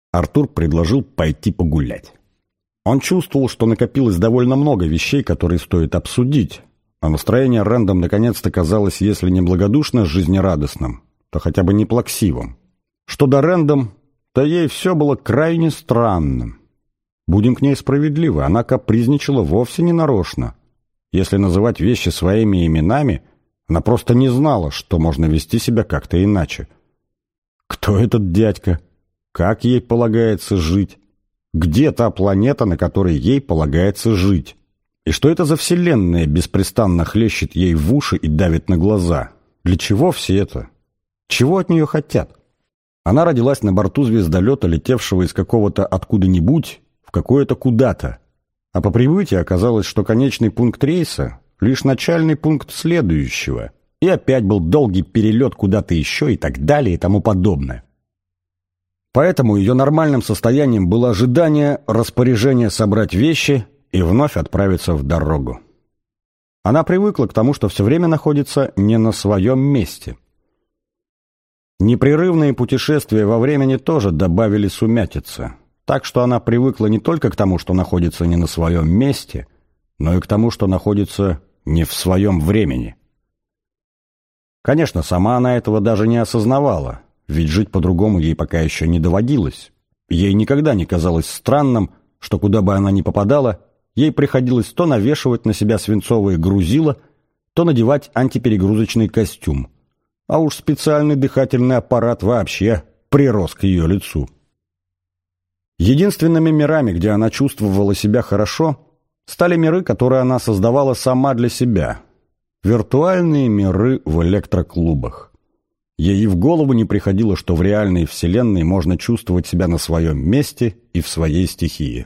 Артур предложил пойти погулять. Он чувствовал, что накопилось довольно много вещей, которые стоит обсудить, а настроение Рэндом наконец-то казалось, если не благодушно жизнерадостным, то хотя бы не плаксивым. Что до Рэндом, то ей все было крайне странным. Будем к ней справедливы, она капризничала вовсе не нарочно. Если называть вещи своими именами, она просто не знала, что можно вести себя как-то иначе. Кто этот дядька? Как ей полагается жить? Где та планета, на которой ей полагается жить? И что это за вселенная беспрестанно хлещет ей в уши и давит на глаза? Для чего все это? Чего от нее хотят? Она родилась на борту звездолета, летевшего из какого-то откуда-нибудь в какое-то куда-то. А по прибытии оказалось, что конечный пункт рейса — лишь начальный пункт следующего. И опять был долгий перелет куда-то еще и так далее и тому подобное. Поэтому ее нормальным состоянием было ожидание распоряжения собрать вещи и вновь отправиться в дорогу. Она привыкла к тому, что все время находится не на своем месте. Непрерывные путешествия во времени тоже добавили сумятицы, так что она привыкла не только к тому, что находится не на своем месте, но и к тому, что находится не в своем времени. Конечно, сама она этого даже не осознавала, ведь жить по-другому ей пока еще не доводилось. Ей никогда не казалось странным, что куда бы она ни попадала, ей приходилось то навешивать на себя свинцовые грузила, то надевать антиперегрузочный костюм. А уж специальный дыхательный аппарат вообще прирос к ее лицу. Единственными мирами, где она чувствовала себя хорошо, стали миры, которые она создавала сама для себя. Виртуальные миры в электроклубах. Ей и в голову не приходило, что в реальной вселенной можно чувствовать себя на своем месте и в своей стихии.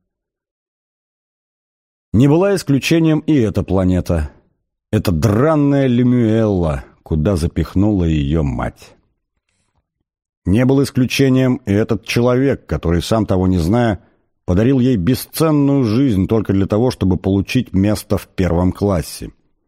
Не была исключением и эта планета. Это дранная Лемюэлла, куда запихнула ее мать. Не был исключением и этот человек, который, сам того не зная, подарил ей бесценную жизнь только для того, чтобы получить место в первом классе.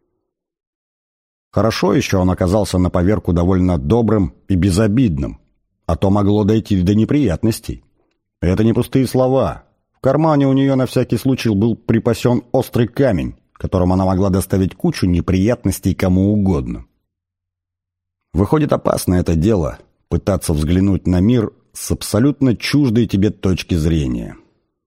Хорошо еще он оказался на поверку довольно добрым и безобидным, а то могло дойти до неприятностей. Это не пустые слова. В кармане у нее на всякий случай был припасен острый камень, которым она могла доставить кучу неприятностей кому угодно. Выходит, опасно это дело — пытаться взглянуть на мир с абсолютно чуждой тебе точки зрения.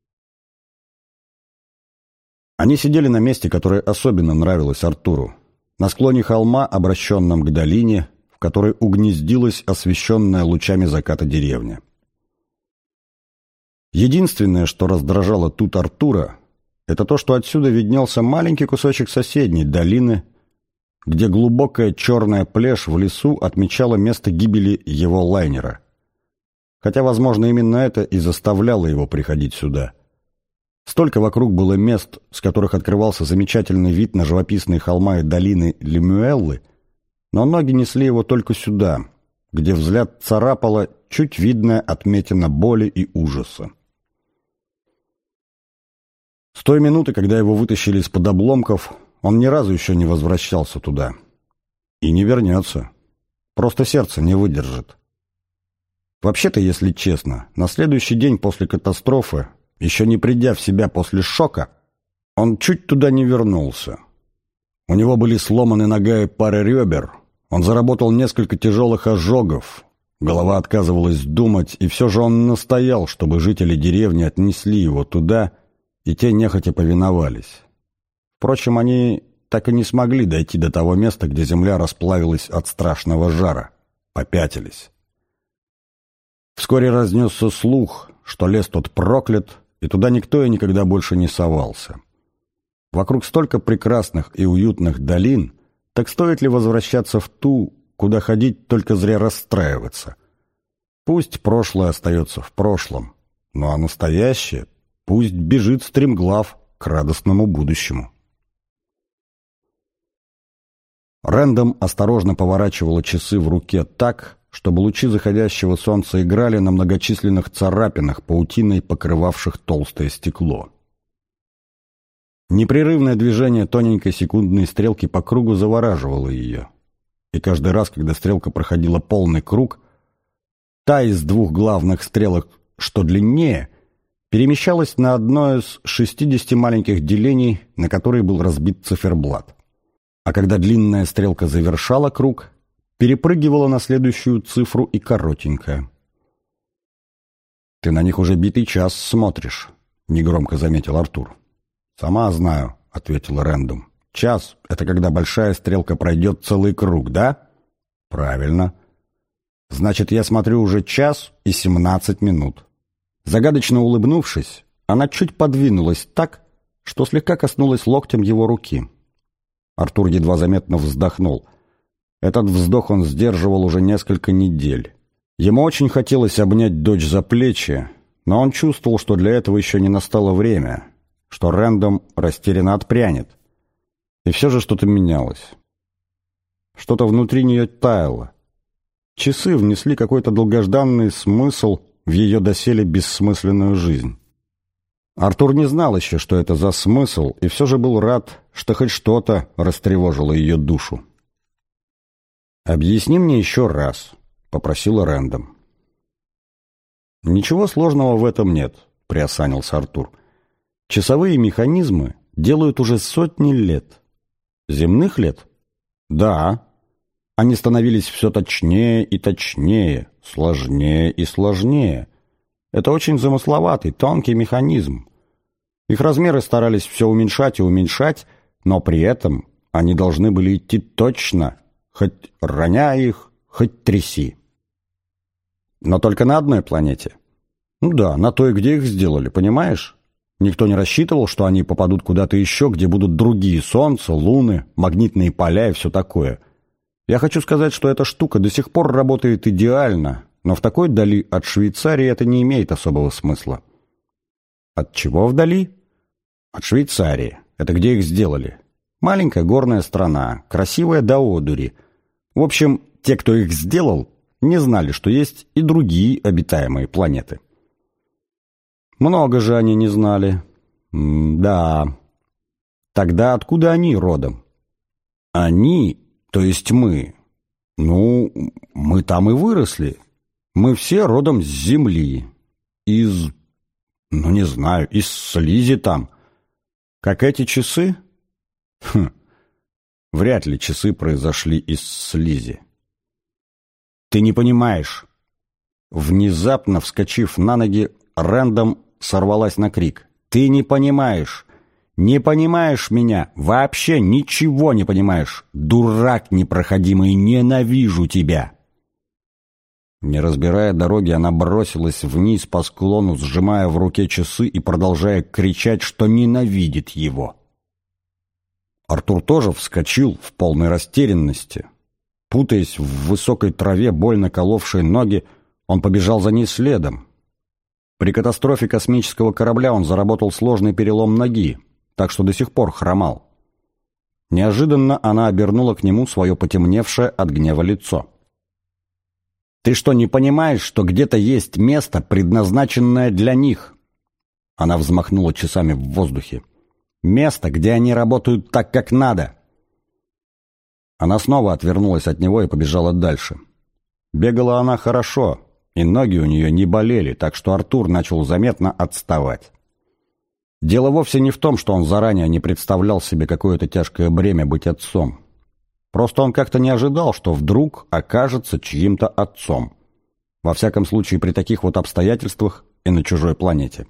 Они сидели на месте, которое особенно нравилось Артуру, на склоне холма, обращенном к долине, в которой угнездилась освещенная лучами заката деревня. Единственное, что раздражало тут Артура, это то, что отсюда виднелся маленький кусочек соседней долины, где глубокая черная плешь в лесу отмечала место гибели его лайнера. Хотя, возможно, именно это и заставляло его приходить сюда. Столько вокруг было мест, с которых открывался замечательный вид на живописные холма и долины Лемюэллы, но ноги несли его только сюда, где взгляд царапала чуть видная отметина боли и ужаса. С той минуты, когда его вытащили из-под обломков, он ни разу еще не возвращался туда. И не вернется. Просто сердце не выдержит. Вообще-то, если честно, на следующий день после катастрофы, еще не придя в себя после шока, он чуть туда не вернулся. У него были сломаны нога и пара ребер, он заработал несколько тяжелых ожогов, голова отказывалась думать, и все же он настоял, чтобы жители деревни отнесли его туда, и те нехотя повиновались. Впрочем, они так и не смогли дойти до того места, где земля расплавилась от страшного жара, попятились. Вскоре разнесся слух, что лес тот проклят, и туда никто и никогда больше не совался. Вокруг столько прекрасных и уютных долин, так стоит ли возвращаться в ту, куда ходить только зря расстраиваться? Пусть прошлое остается в прошлом, ну а настоящее пусть бежит стремглав к радостному будущему. Рэндом осторожно поворачивала часы в руке так, чтобы лучи заходящего солнца играли на многочисленных царапинах, паутиной покрывавших толстое стекло. Непрерывное движение тоненькой секундной стрелки по кругу завораживало ее. И каждый раз, когда стрелка проходила полный круг, та из двух главных стрелок, что длиннее, перемещалась на одно из 60 маленьких делений, на которые был разбит циферблат. А когда длинная стрелка завершала круг, перепрыгивала на следующую цифру и коротенькая. «Ты на них уже битый час смотришь», — негромко заметил Артур. «Сама знаю», — ответил Рэндом. «Час — это когда большая стрелка пройдет целый круг, да?» «Правильно. Значит, я смотрю уже 1 час и 17 минут». Загадочно улыбнувшись, она чуть подвинулась так, что слегка коснулась локтем его руки. Артур едва заметно вздохнул. Этот вздох он сдерживал уже несколько недель. Ему очень хотелось обнять дочь за плечи, но он чувствовал, что для этого еще не настало время, что Рэндом растерянно отпрянет. И все же что-то менялось. Что-то внутри нее таяло. Часы внесли какой-то долгожданный смысл в ее доселе бессмысленную жизнь. Артур не знал еще, что это за смысл, и все же был рад, что хоть что-то растревожило ее душу. «Объясни мне еще раз», — попросила Рэндом. «Ничего сложного в этом нет», — приосанился Артур. «Часовые механизмы делают уже сотни лет». «Земных лет?» «Да». Они становились все точнее и точнее, сложнее и сложнее. Это очень замысловатый, тонкий механизм. Их размеры старались все уменьшать и уменьшать, но при этом они должны были идти точно, хоть роняй их, хоть тряси. Но только на одной планете. Ну да, на той, где их сделали, понимаешь? Никто не рассчитывал, что они попадут куда-то еще, где будут другие солнца, луны, магнитные поля и все такое. Я хочу сказать, что эта штука до сих пор работает идеально, но в такой дали от Швейцарии это не имеет особого смысла. От чего вдали? От Швейцарии. Это где их сделали. Маленькая горная страна, красивая до одури. В общем, те, кто их сделал, не знали, что есть и другие обитаемые планеты. Много же они не знали. Да. Тогда откуда они родом? Они... То есть мы. Ну, мы там и выросли. Мы все родом с Земли. Из... Ну, не знаю, из слизи там. Как эти часы? Вряд ли часы произошли из слизи. Ты не понимаешь. Внезапно вскочив на ноги, Рэндом сорвалась на крик. Ты не понимаешь. Не понимаешь меня, вообще ничего не понимаешь. Дурак непроходимый, ненавижу тебя. Не разбирая дороги, она бросилась вниз по склону, сжимая в руке часы и продолжая кричать, что ненавидит его. Артур тоже вскочил в полной растерянности. Путаясь в высокой траве, больно коловшей ноги, он побежал за ней следом. При катастрофе космического корабля он заработал сложный перелом ноги, так что до сих пор хромал. Неожиданно она обернула к нему свое потемневшее от гнева лицо. «Ты что, не понимаешь, что где-то есть место, предназначенное для них?» Она взмахнула часами в воздухе. «Место, где они работают так, как надо!» Она снова отвернулась от него и побежала дальше. Бегала она хорошо, и ноги у нее не болели, так что Артур начал заметно отставать. Дело вовсе не в том, что он заранее не представлял себе какое-то тяжкое бремя быть отцом. Просто он как-то не ожидал, что вдруг окажется чьим-то отцом. Во всяком случае, при таких вот обстоятельствах и на чужой планете.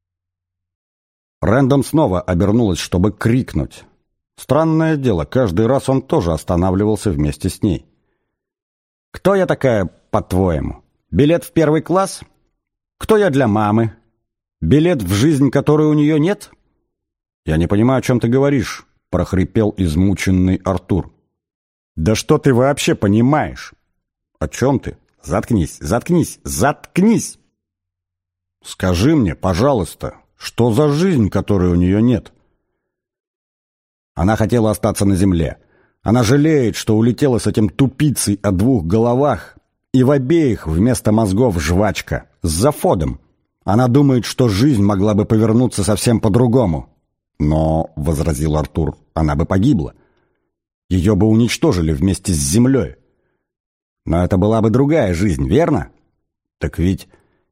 Рэндом снова обернулась, чтобы крикнуть. Странное дело, каждый раз он тоже останавливался вместе с ней. «Кто я такая, по-твоему? Билет в 1 класс? Кто я для мамы? Билет в жизнь, которой у нее нет?» «Я не понимаю, о чем ты говоришь», — прохрипел измученный Артур. «Да что ты вообще понимаешь?» «О чем ты? Заткнись, заткнись, заткнись!» «Скажи мне, пожалуйста, что за жизнь, которой у нее нет?» Она хотела остаться на земле. Она жалеет, что улетела с этим тупицей о 2 головах, и в обеих вместо мозгов жвачка, с зафодом. Она думает, что жизнь могла бы повернуться совсем по-другому. Но, — возразил Артур, — она бы погибла. Ее бы уничтожили вместе с землей. Но это была бы другая жизнь, верно? Так ведь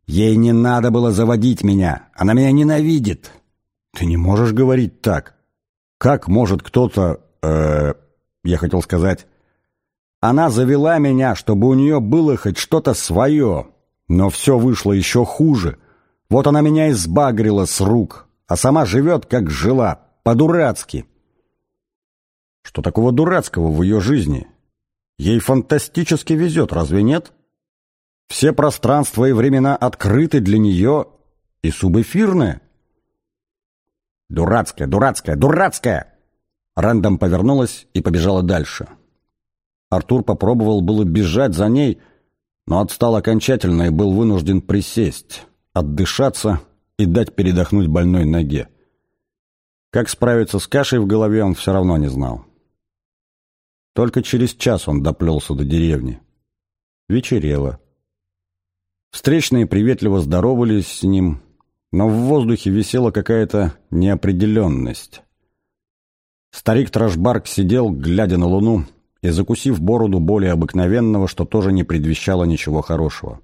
Ей не надо было заводить меня. Она меня ненавидит. Ты не можешь говорить так. Как может кто-то... Я хотел сказать... Она завела меня, чтобы у нее было хоть что-то свое. Но все вышло еще хуже. Вот она меня избагрила с рук, а сама живет, как жила, по-дурацки. Что такого дурацкого в ее жизни? Ей фантастически везет, разве нет? Все пространства и времена открыты для нее и субэфирные. Дурацкая, дурацкая, дурацкая! Рэндом повернулась и побежала дальше. Артур попробовал было бежать за ней, но отстал окончательно и был вынужден присесть, отдышаться и дать передохнуть больной ноге. Как справиться с кашей в голове, он все равно не знал. Только через час он доплелся до деревни. Вечерело. Встречные приветливо здоровались с ним, но в воздухе висела какая-то неопределенность. Старик Трошбарк сидел, глядя на луну, и закусив бороду более обыкновенного, что тоже не предвещало ничего хорошего.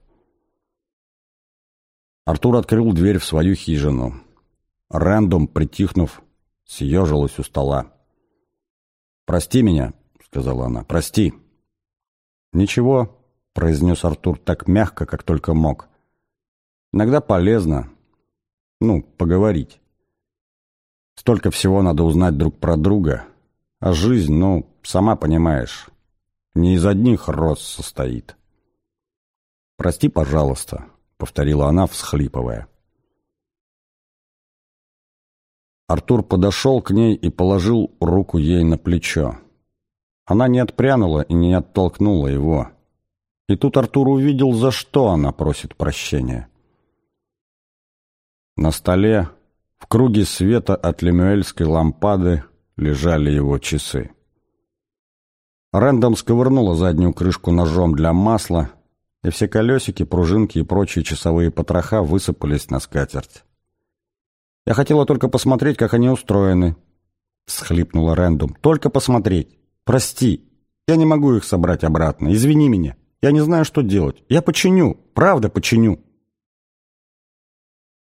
Артур открыл дверь в свою хижину. Рэндом, притихнув, съежилась у стола. «Прости меня», — сказала она, — «прости». «Ничего», — произнес Артур так мягко, как только мог. «Иногда полезно, поговорить. Столько всего надо узнать друг про друга, а жизнь, сама понимаешь, не из одних роз состоит». «Прости, пожалуйста», — повторила она, всхлипывая. Артур подошел к ней и положил руку ей на плечо. Она не отпрянула и не оттолкнула его. И тут Артур увидел, за что она просит прощения. На столе, в круге света от лемюэльской лампады, лежали его часы. Рэндом сковырнула заднюю крышку ножом для масла, и все колесики, пружинки и прочие часовые потроха высыпались на скатерть. «Я хотела только посмотреть, как они устроены», — всхлипнула Рэндом. «Только посмотреть. Прости, я не могу их собрать обратно. Извини меня. Я не знаю, что делать. Я починю, правда починю».